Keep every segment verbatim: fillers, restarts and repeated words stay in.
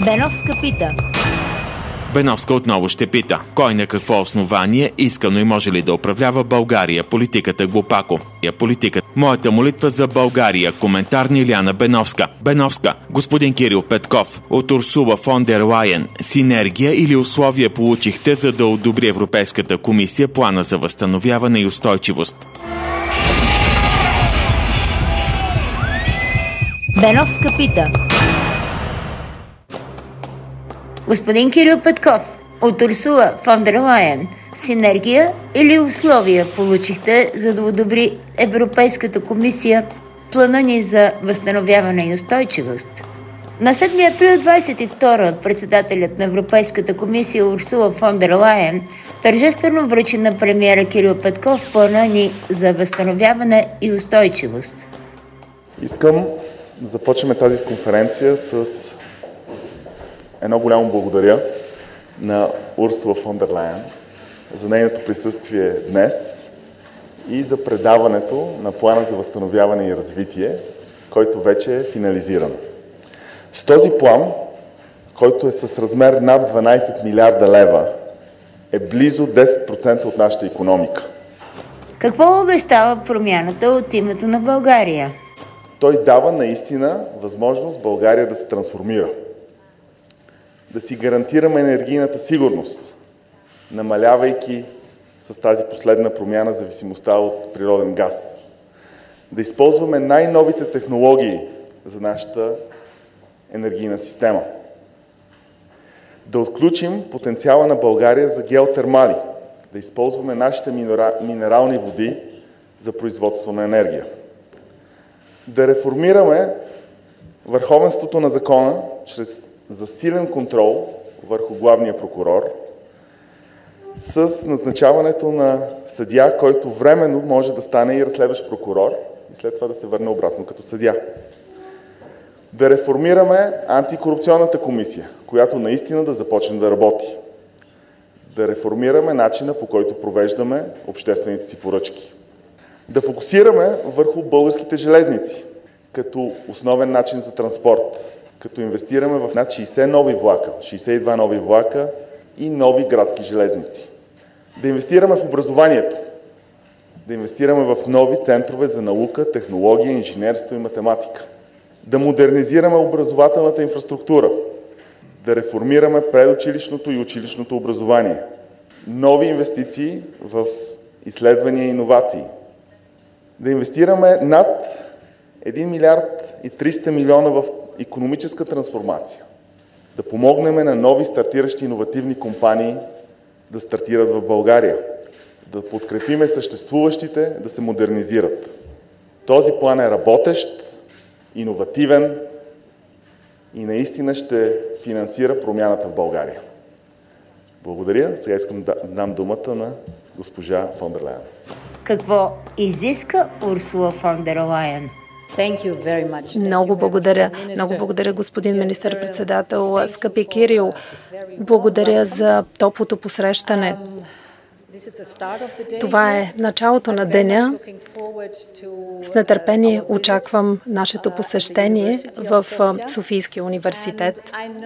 Беновска пита. Беновска отново ще пита. Кой на какво основание искано и може ли да управлява България? Политиката глупако. Я политика. Моята молитва за България. Коментар на Илияна Беновска. Беновска. Господин Кирил Петков. От Урсула фон дер Лайен. Синергия или условия получихте, за да одобри Европейската комисия плана за възстановяване и устойчивост? Беновска пита. Господин Кирил Петков, от Урсула фон дер Лайен, синергия или условия получихте, за да одобри Европейската комисия плана ни за възстановяване и устойчивост? На седми април двадесет и втора председателят на Европейската комисия Урсула фон дер Лайен тържествено връчи на премиера Кирил Петков плана ни за възстановяване и устойчивост. Искам да започнем тази конференция с едно голямо благодаря на Урсула фон дер Лайен за нейното присъствие днес и за предаването на плана за възстановяване и развитие, който вече е финализиран. С този план, който е с размер над дванадесет милиарда лева, е близо десет процента от нашата икономика. Какво обещава промяната от името на България? Той дава наистина възможност България да се трансформира. Да си гарантираме енергийната сигурност, намалявайки с тази последна промяна зависимостта от природен газ. Да използваме най-новите технологии за нашата енергийна система. Да отключим потенциала на България за геотермали. Да използваме нашите минерални води за производство на енергия. Да реформираме върховенството на закона чрез засилен контрол върху главния прокурор с назначаването на съдия, който временно може да стане и разследващ прокурор и след това да се върне обратно като съдия. Да реформираме антикорупционната комисия, която наистина да започне да работи. Да реформираме начина, по който провеждаме обществените си поръчки. Да фокусираме върху българските железници като основен начин за транспорт, като инвестираме в над шейсет нови влака, шейсет и два нови влака и нови градски железници. Да инвестираме в образованието, да инвестираме в нови центрове за наука, технология, инженерство и математика. Да модернизираме образователната инфраструктура, да реформираме предучилищното и училищното образование. Нови инвестиции в изследвания и иновации. Да инвестираме над един милиард и триста милиона в икономическа трансформация. Да помогнем на нови стартиращи иновативни компании да стартират в България. Да подкрепиме съществуващите да се модернизират. Този план е работещ, иновативен и наистина ще финансира промяната в България. Благодаря. Сега искам да дам думата на госпожа фон дер Лайен. Какво изиска Урсула фон дер Лайен? Много благодаря. Много благодаря, господин министър-председател. Скъпи Кирил, благодаря за топлото посрещане. Това е началото на деня. С нетърпение очаквам нашето посещение в Софийския университет.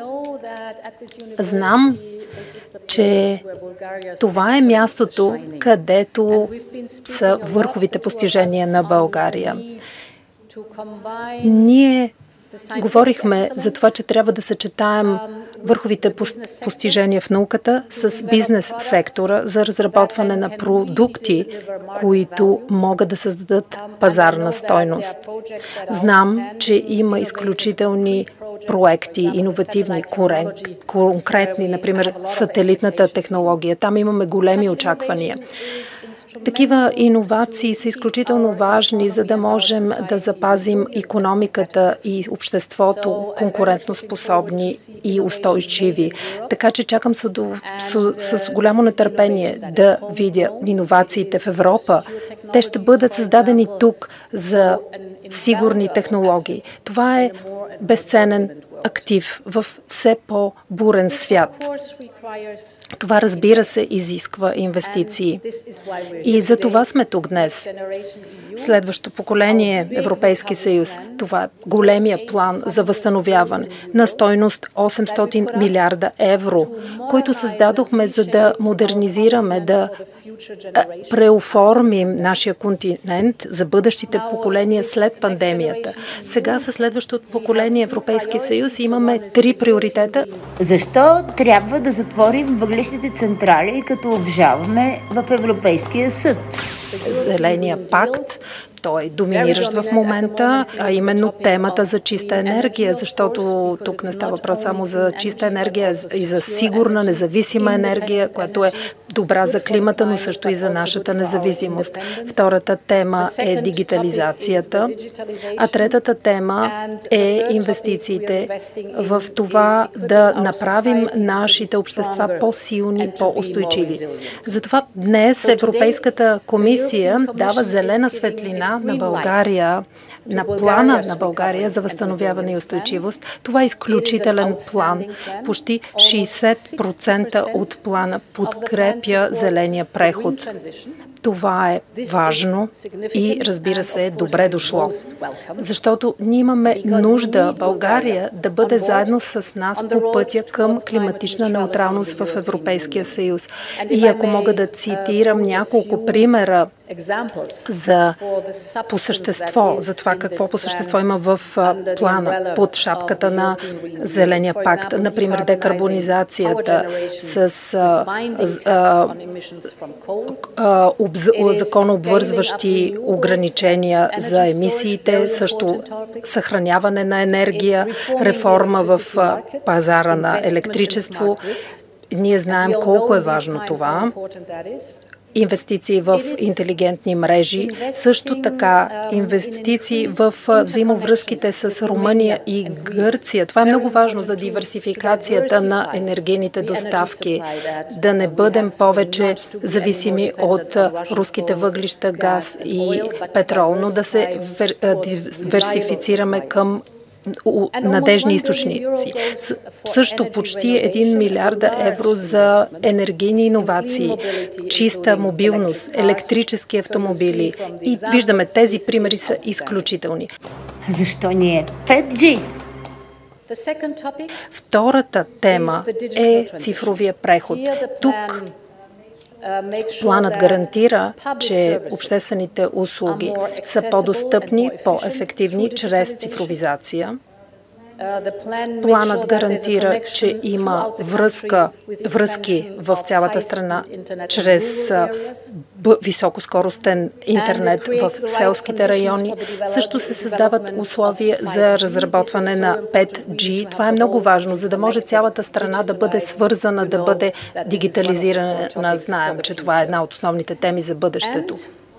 Знам, че това е мястото, където са върховите постижения на България. Ние говорихме за това, че трябва да съчетаем върховите постижения в науката с бизнес сектора за разработване на продукти, които могат да създадат пазарна стойност. Знам, че има изключителни проекти, иновативни, конкретни, например сателитната технология. Там имаме големи очаквания. Такива иновации са изключително важни, за да можем да запазим икономиката и обществото конкурентоспособни и устойчиви. Така че чакам с, с, с голямо нетърпение да видя иновациите в Европа. Те ще бъдат създадени тук за сигурни технологии. Това е безценен актив в все по-бурен свят. Това, разбира се, изисква инвестиции. И за това сме тук днес. Следващото поколение Европейски съюз. Това е големия план за възстановяване на стойност осемстотин милиарда евро, който създадохме, за да модернизираме, да преоформим нашия континент за бъдещите поколения след пандемията. Сега със следващото поколение Европейски съюз имаме три приоритета. Защо трябва да затворим въглищните централи, като обжаваме в Европейския съд? Зеления пакт, той е доминиращ в момента, а именно темата за чиста енергия, защото тук не става въпрос само за чиста енергия, и за сигурна, независима енергия, която е добра за климата, но също и за нашата независимост. Втората тема е дигитализацията, а третата тема е инвестициите в това да направим нашите общества по-силни, по-устойчиви. Затова днес Европейската комисия дава зелена светлина на България, на плана на България за възстановяване и устойчивост. Това е изключителен план. Почти шейсет процента от плана подкрепя зеления преход. Това е важно и, разбира се, е добре дошло. Защото ние имаме нужда България да бъде заедно с нас по пътя към климатична неутралност в Европейския съюз. И ако мога да цитирам няколко примера за по същество, за това какво по същество има в плана под шапката на Зеления пакт. Например, декарбонизацията с а, а, а, обз, законообвързващи ограничения за емисиите, също съхраняване на енергия, реформа в пазара на електричество. Ние знаем колко е важно това. Инвестиции в интелигентни мрежи, също така инвестиции в взаимовръзките с Румъния и Гърция. Това е много важно за диверсификацията на енергийните доставки, да не бъдем повече зависими от руските въглища, газ и петрол, но да се диверсифицираме към надежни източници. Също почти един милиарда евро за енергийни иновации, чиста мобилност, електрически автомобили. И виждаме, тези примери са изключителни. Защо ни е пет джи? Втората тема е цифровия преход. Тук планът гарантира, че обществените услуги са по-достъпни, по-ефективни чрез цифровизация. Планът гарантира, че има връзка, връзки в цялата страна чрез високоскоростен интернет в селските райони. Също се създават условия за разработване на пет джи. Това е много важно, за да може цялата страна да бъде свързана, да бъде дигитализирана. Знаем, че това е една от основните теми за бъдещето.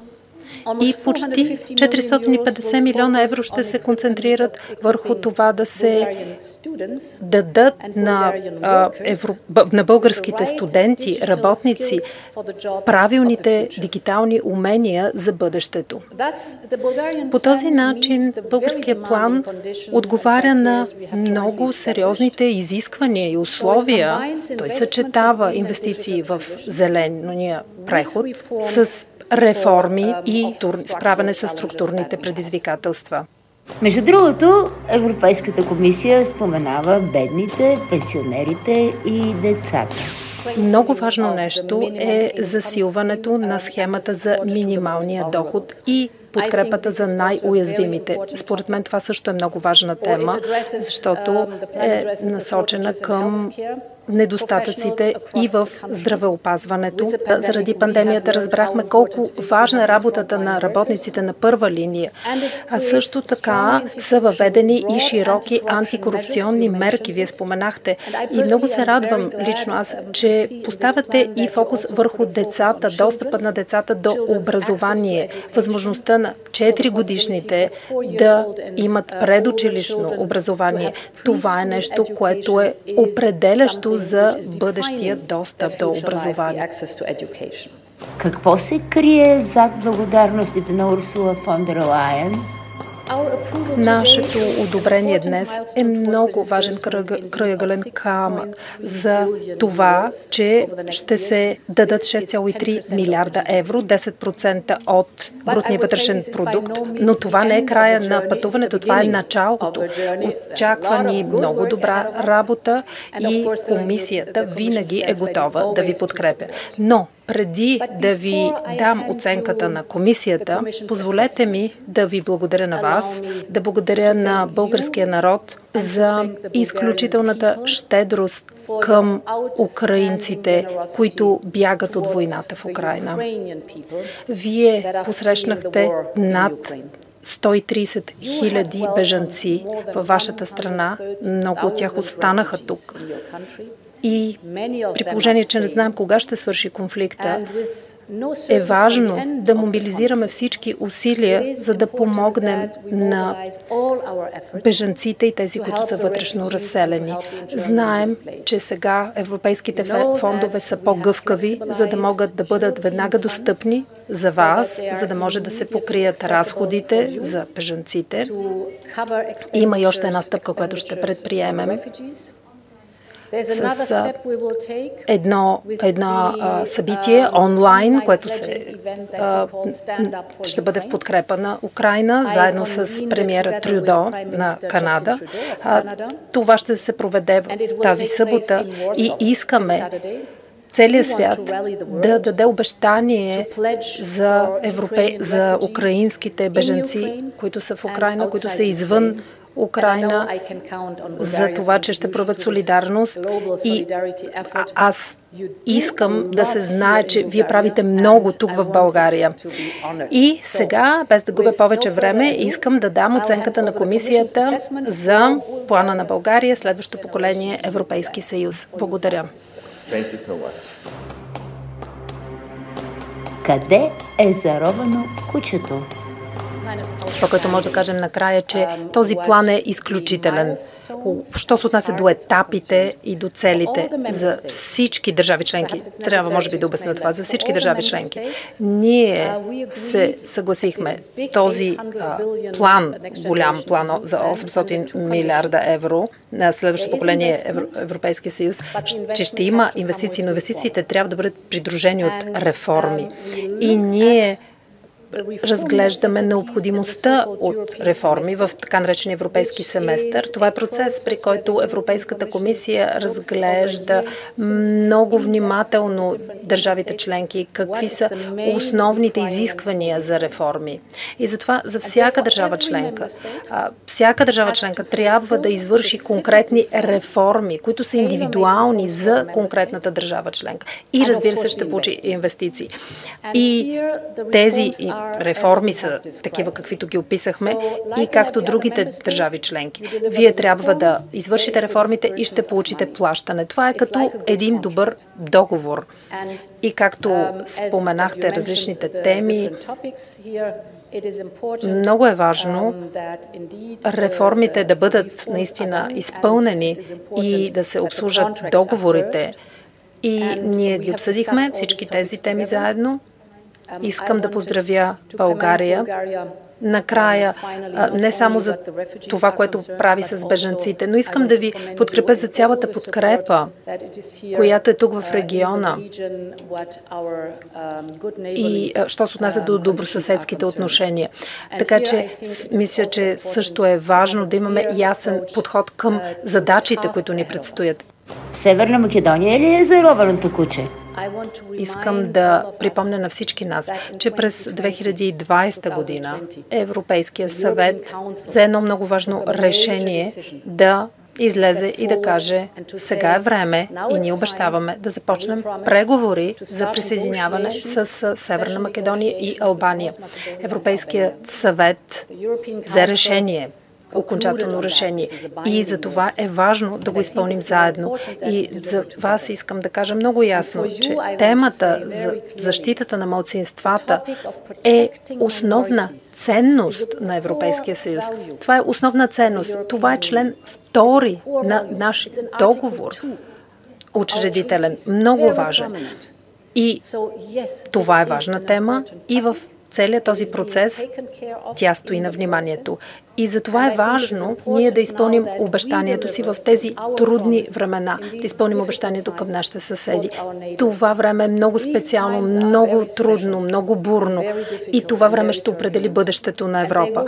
И почти четиристотин и петдесет милиона евро ще се концентрират върху това да се дадат на, а, евро, на българските студенти, работници, правилните дигитални умения за бъдещето. По този начин българския план отговаря на много сериозните изисквания и условия. Той съчетава инвестиции в зеления преход с реформи и справяне с структурните предизвикателства. Между другото, Европейската комисия споменава бедните, пенсионерите и децата. Много важно нещо е засилването на схемата за минималния доход и подкрепата за най-уязвимите. Според мен това също е много важна тема, защото е насочена към недостатъците и в здравеопазването. Заради пандемията разбрахме колко важна е работата на работниците на първа линия, а също така са въведени и широки антикорупционни мерки, вие споменахте. И много се радвам лично аз, че поставяте и фокус върху децата, достъпът на децата до образование, възможността на четири годишните да имат предучилищно образование. Това е нещо, което е определящо за бъдещия достъп до образование. Какво се крие зад благодарностите на Урсула фон дер Лайен? Нашето одобрение днес е много важен крайъгълен камък за това, че ще се дадат шест цяло и три милиарда евро, десет процента от брутния вътрешен продукт, но това не е края на пътуването, това е началото. Очаква ни много добра работа и комисията винаги е готова да ви подкрепя. Но преди да ви дам оценката на комисията, позволете ми да ви благодаря на вас, да благодаря на българския народ за изключителната щедрост към украинците, които бягат от войната в Украйна. Вие посрещнахте над сто и тридесет хиляди бежанци във вашата страна. Много от тях останаха тук. И при положение, че не знаем кога ще свърши конфликта, е важно да мобилизираме всички усилия, за да помогнем на бежанците и тези, които са вътрешно разселени. Знаем, че сега европейските фондове са по-гъвкави, за да могат да бъдат веднага достъпни за вас, за да може да се покрият разходите за бежанците. Има и още една стъпка, която ще предприемем. С едно, едно а, събитие онлайн, което се, а, ще бъде в подкрепа на Украйна, заедно с премиера Трюдо на Канада. А, това ще се проведе тази събота и искаме целият свят да даде обещание за, европе... за украинските бежанци, които са в Украйна, които са извън Украйна, за това, че ще проявят солидарност и аз искам да се знае, че вие правите много тук в България. И сега, без да губя повече време, искам да дам оценката на комисията за плана на България, следващото поколение Европейски съюз. Благодаря. Къде е заровено кучето? Това, което може да кажем накрая, че този план е изключителен. Що се отнася до етапите и до целите за всички държави членки, трябва може би да обясня това, за всички държави членки. Ние се съгласихме този а, план, голям план за осемстотин милиарда евро на следващото поколение Европейския съюз, че ще има инвестиции, но инвестициите трябва да бъдат придружени от реформи. И ние разглеждаме необходимостта от реформи в така наречения европейски семестър. Това е процес, при който Европейската комисия разглежда много внимателно държавите членки, какви са основните изисквания за реформи. И затова за всяка държава членка, всяка държава членка трябва да извърши конкретни реформи, които са индивидуални за конкретната държава членка. И разбира се, ще получи инвестиции. И тези реформи са такива, каквито ги описахме, и както другите държави членки. Вие трябва да извършите реформите и ще получите плащане. Това е като един добър договор. И както споменахте различните теми, много е важно реформите да бъдат наистина изпълнени и да се обслужат договорите. И ние ги обсъдихме, всички тези теми заедно. Искам да поздравя България накрая, не само за това, което прави с бежанците, но искам да ви подкрепя за цялата подкрепа, която е тук в региона. И що се отнася до добросъседските отношения. Така че мисля, че също е важно да имаме ясен подход към задачите, които ни предстоят. Северна Македония ли е зарованото куче? Искам да припомня на всички нас, че през две хиляди и двадесета година Европейския съвет взе едно много важно решение да излезе и да каже: сега е време и ние обещаваме да започнем преговори за присъединяване с Северна Македония и Албания. Европейският съвет взе решение, окончателно решение. И за това е важно да го изпълним заедно. И за вас искам да кажа много ясно, че темата за защитата на малцинствата е основна ценност на Европейския съюз. Това е основна ценност. Това е член втори на наш договор. Учредителен. Много важен. И това е важна тема и в целият този процес тя стои на вниманието. И затова е важно ние да изпълним обещанието си в тези трудни времена, да изпълним обещанието към нашите съседи. Това време е много специално, много трудно, много бурно и това време ще определи бъдещето на Европа.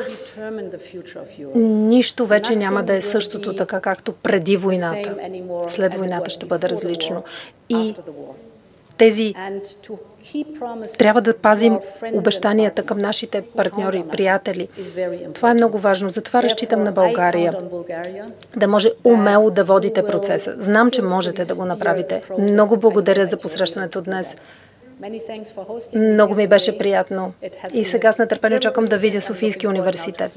Нищо вече няма да е същото така, както преди войната. След войната ще бъде различно. И тези трябва да пазим обещанията към нашите партньори и приятели. Това е много важно. Затова разчитам на България да може умело да водите процеса. Знам, че можете да го направите. Много благодаря за посрещането днес. Много ми беше приятно. И сега с нетърпение очаквам да видя Софийски университет.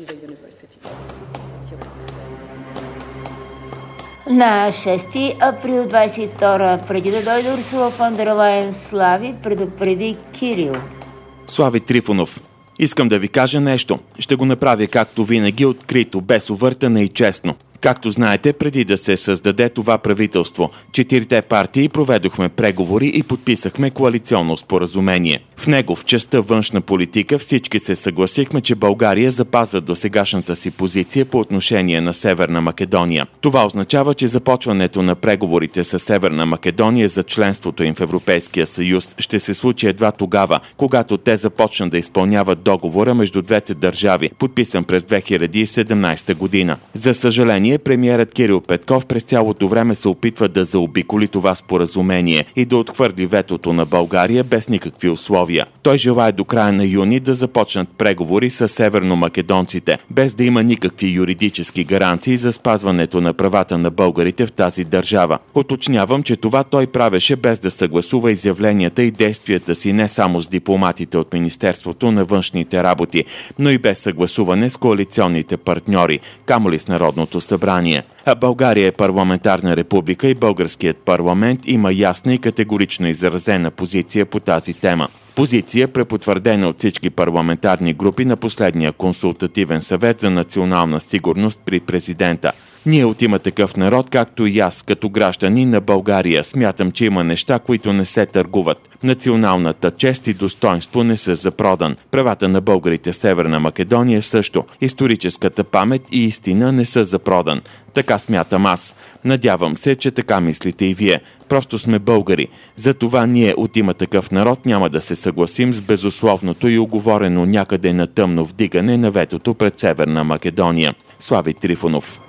На шести април двадесет и втора, преди да дойде Урсула фон дер Лайен, Слави предупреди Кирил. Слави Трифонов. Искам да ви кажа нещо. Ще го направя както винаги, открито, без увъртане и честно. Както знаете, преди да се създаде това правителство, четирите партии проведохме преговори и подписахме коалиционно споразумение. В него, в частта външна политика, всички се съгласихме, че България запазва досегашната си позиция по отношение на Северна Македония. Това означава, че започването на преговорите с Северна Македония за членството им в Европейския съюз ще се случи едва тогава, когато те започнат да изпълняват договора между двете държави, подписан през две хиляди и седемнадесета година. За съжаление, премиерът Кирил Петков през цялото време се опитва да заобиколи това споразумение и да отхвърли ветото на България без никакви условия. Той желае до края на юни да започнат преговори с северномакедонците, без да има никакви юридически гаранции за спазването на правата на българите в тази държава. Уточнявам, че това той правеше без да съгласува изявленията и действията си не само с дипломатите от Министерството на външните работи, но и без съгласуване с коалиционните партньори, камо ли с Народното събрание. А България е парламентарна република и българският парламент има ясна и категорично изразена позиция по тази тема. Позиция, препотвърдена от всички парламентарни групи на последния консултативен съвет за национална сигурност при президента. Ние от Има такъв народ, както и аз, като граждани на България, смятам, че има неща, които не се търгуват. Националната чест и достоинство не са за продан. Правата на българите в Северна Македония също. Историческата памет и истина не са за продан. Така смятам аз. Надявам се, че така мислите и вие. Просто сме българи. Затова ние от Има такъв народ няма да се съгласим с безусловното и уговорено някъде на тъмно вдигане на ветото пред Северна Македония. Слави Трифонов.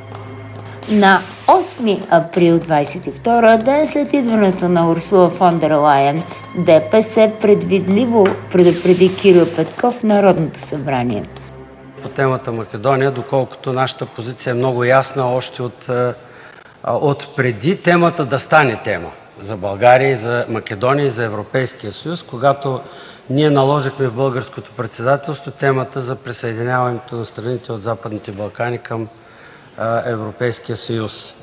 На осми април двадесет и втора, ден след идването на Урсула фон дер Лайен, ДПС предвидливо предупреди Кирил Петков в Народното събрание. По темата Македония, доколкото нашата позиция е много ясна още от, от преди темата да стане тема за България и за Македония и за Европейския съюз, когато ние наложихме в българското председателство темата за присъединяването на страните от Западните Балкани към Европейския съюз.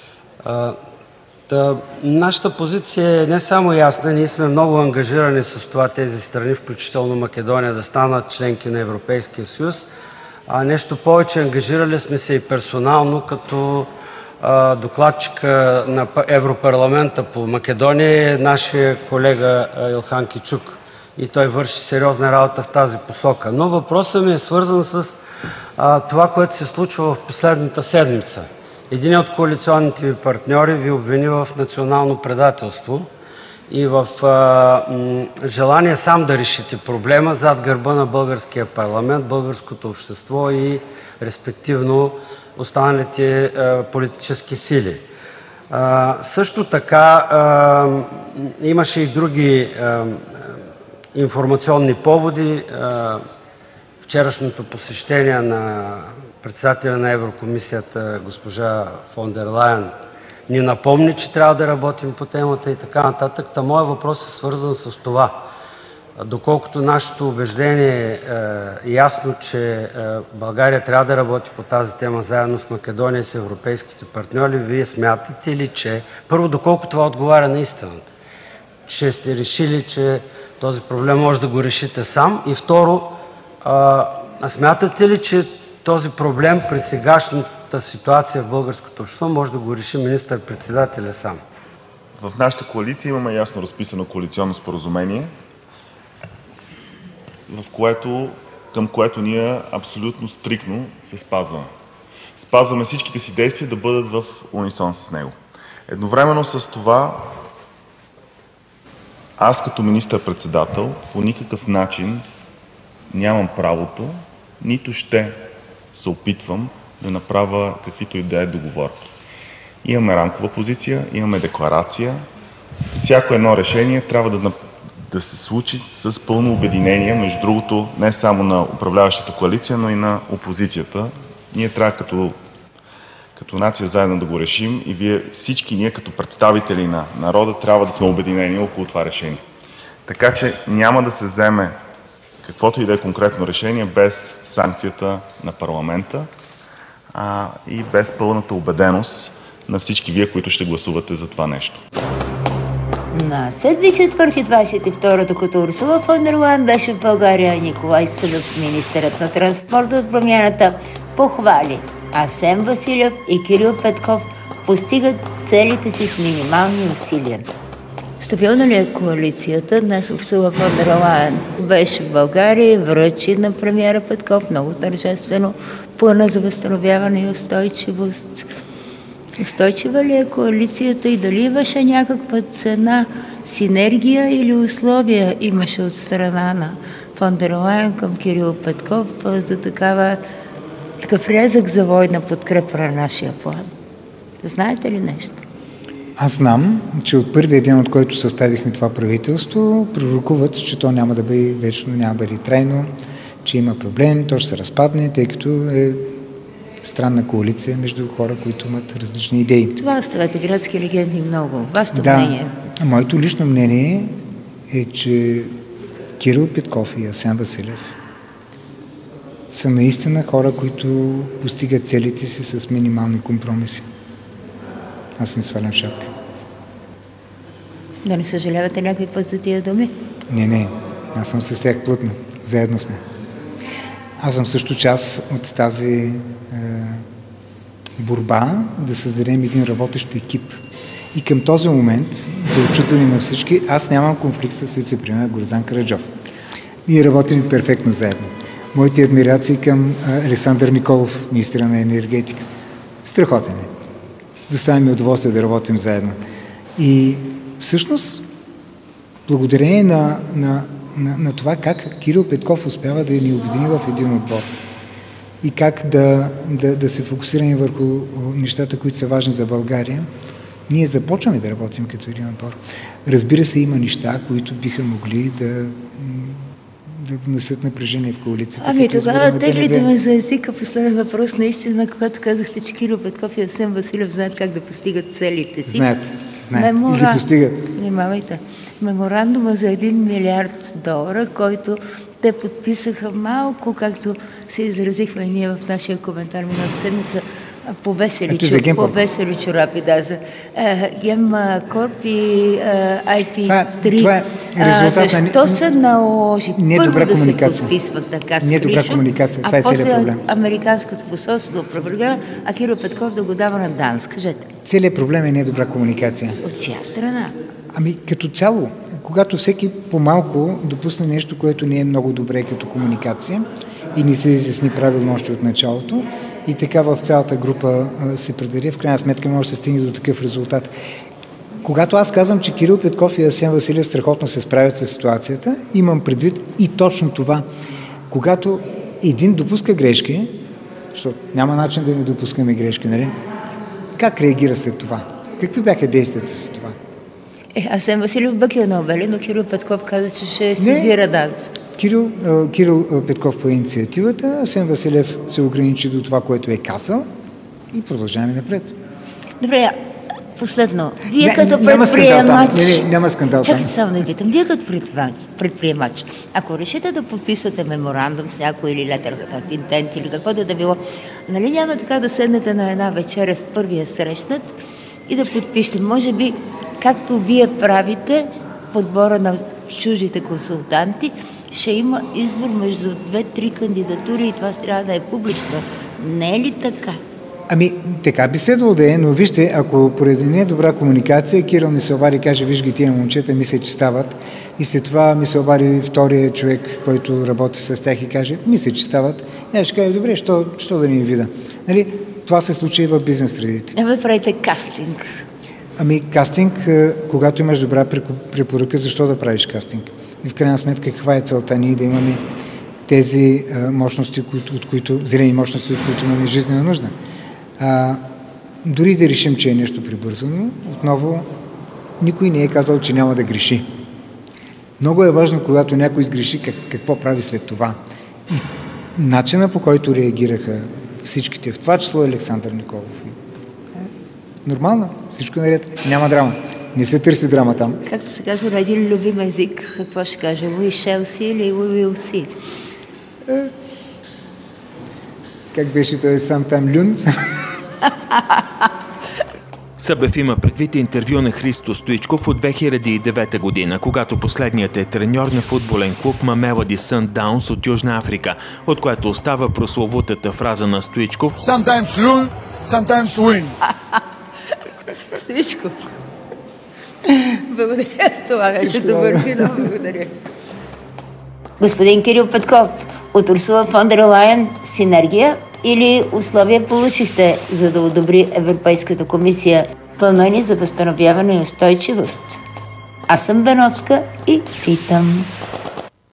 Та, нашата позиция е не само ясна, ние сме много ангажирани с това тези страни, включително Македония, да станат членки на Европейския съюз, а нещо повече, ангажирали сме се и персонално, като а, докладчика на Европарламента по Македония е нашия колега Илхан Кючюк и той върши сериозна работа в тази посока. Но въпросът ми е свързан с а, това, което се случва в последната седмица. Един от коалиционните ви партньори ви обвини в национално предателство и в а, м, желание сам да решите проблема зад гърба на българския парламент, българското общество и респективно останалите а, политически сили. А, също така а, имаше и други а, информационни поводи. А, вчерашното посещение на председателя на Еврокомисията госпожа фон дер Лайен ни напомни, че трябва да работим по темата и така нататък. Та моят въпрос е свързан с това. Доколкото нашето убеждение е ясно, че България трябва да работи по тази тема заедно с Македония и с европейските партньори, вие смятате ли, че първо, доколко това отговаря на истината, че сте решили, че този проблем може да го решите сам, и второ, а, смятате ли, че този проблем при сегашната ситуация в българското общество може да го реши министър-председателя сам? В нашата коалиция имаме ясно разписано коалиционно споразумение в което, към което ние абсолютно стриктно се спазваме. Спазваме всичките си действия да бъдат в унисон с него. Едновременно с това, аз като министър-председател по никакъв начин нямам правото, нито ще се опитвам да направя каквито и да е договорки. Имаме рамкова позиция, имаме декларация. Всяко едно решение трябва да, да се случи с пълно обединение, между другото, не само на управляващата коалиция, но и на опозицията. Ние трябва като, като нация заедно да го решим и вие, всички ние като представители на народа трябва да сме обединени около това решение. Така че няма да се вземе каквото и да е конкретно решение без санкцията на парламента а, и без пълната убеденост на всички вие, които ще гласувате за това нещо. На седми четвърти двадесет и втори, докато Урсула фон дер Лайен беше в България, Николай Събев, министърът на транспорта от Промяната, похвали Асен Василев и Кирил Петков постигат целите си с минимални усилия. Стабилна ли е коалицията? Днес Урсула фон дер Лайен беше в България и връчи на премиера Петков много тържествено плана за възстановяване и устойчивост. Устойчива ли е коалицията и дали имаше някаква цена, синергия или условия имаше от страна на фон дер Лайен към Кирил Петков за такава, такъв рязък завой на подкрепа на нашия план? Знаете ли нещо? Аз знам, че от първия ден, от който съставихме това правителство, пророкуват, че то няма да бъде вечно, няма да бъде трайно, че има проблем, то ще се разпадне, тъй като е странна коалиция между хора, които имат различни идеи. Това оставате градски легенди много. Вашето да, мнение? Моето лично мнение е, че Кирил Петков и Асен Василев са наистина хора, които постигат целите си с минимални компромиси. Аз не свалям шапка. Да не съжалявате някой път за тия думи? Не, не. Аз съм с тях плътно. Заедно сме. Аз съм също част от тази е, борба да създадем един работещ екип. И към този момент, за отчитане на всички, аз нямам конфликт с вице-премиер Гроздан Караджов. Ние работим перфектно заедно. Моите адмирации към Александър Николов, министър на енергетика. Страхотен е. Доставя ми удоволствие да работим заедно. И всъщност, благодарение на, на, на, на това как Кирил Петков успява да ни обедини в един отбор и как да, да, да се фокусираме върху нещата, които са важни за България, ние започваме да работим като един отбор. Разбира се, има неща, които биха могли да, да внесат напрежение в коалицията. Ами тогава теглите ме за езика. Последен въпрос наистина, когато казахте, че Кирил Петков и Асен Василев знаят как да постигат целите си. Знаят, знаят. Мемора... Или постигат. Внимавайте. Меморандума за един милиард долара, който те подписаха малко, както се изразихме и ние в нашия коментар миналата седмица, повесели, чу, повесели чорапи, да, за Гемкорп и ай пи три. Това е, това е защо на... се наложи първо да се подписва така скришо, а е после американското посолство да опровергава, а Кирил Петков да го дава на ДАНС? Кажете. Целият проблем е недобра комуникация. От чия страна? Ами като цяло, когато всеки по-малко допусне нещо, което не е много добре като комуникация и не се изясни правилно още от началото, и така в цялата група а, се предаде, в крайна сметка може да се стигне до такъв резултат. Когато аз казвам, че Кирил Петков и Асен Василев страхотно се справят с ситуацията, имам предвид и точно това. Когато един допуска грешки, защото няма начин да не допускаме грешки, нали? Как реагира след това? Какви бяха действията с това? Е, Асен Василев бъкил на обели, но Кирил Петков каза, че ще сезира ДАНС. Кирил, Кирил Петков по инициативата, Асен Василев се ограничи до това, което е казал и продължаваме напред. Добре, последно. Вие не, като няма предприемач... Не, не, няма скандал там. Чакайте само да питам. Вие като предприемач, ако решите да подписвате меморандум с някой или летър в интент или какво да да било, нали няма така да седнете на една вечеря с първия срещнат и да подпишете? Може би, както вие правите подбора на чуждите консултанти, ще има избор между две-три кандидатури и това трябва да е публично. Не е ли така? Ами, така би следвало да е, но вижте, ако поради не е добра комуникация, Кирил ми се обади и каже, виж ги тия момчета, мисля, че стават. И след това ми се обади втория човек, който работи с тях и каже, мисля, че стават. И аз ще кажа, добре, що, що да ни вида? Нали? Това се случи и в бизнес средите. Няма да правите кастинг. Ами, кастинг, когато имаш добра препоръка, защо да правиш кастинг? И в крайна сметка, каква е целта ние да имаме тези а, мощности, от които, зелени мощности, от които имаме жизнена нужда? А, дори да решим, че е нещо прибързано, отново никой не е казал, че няма да греши. Много е важно, когато някой сгреши, как, какво прави след това. И начина, по който реагираха всичките, в това число Александър Николов. Е, нормално, всичко наред, няма драма. Не се търси драма там. Както се казва на един любим език, какво ще каже? We shall see или we will see? Е, как беше той сам там люн? Събев има предвид интервю на Христо Стоичков от две хиляди и девета година, когато последният е треньор на футболен клуб Мамелоди Съндаунс от Южна Африка, от което остава прословутата фраза на Стоичков Sometimes lose, sometimes win. Стоичков. Благодаря. Това беше добър финал. Благодаря. Господин Кирил Петков, от Урсула фон дер Лайен, синергия или условия получихте, за да одобри Европейската комисия плана ни за възстановяване и устойчивост? Аз съм Беновска и питам.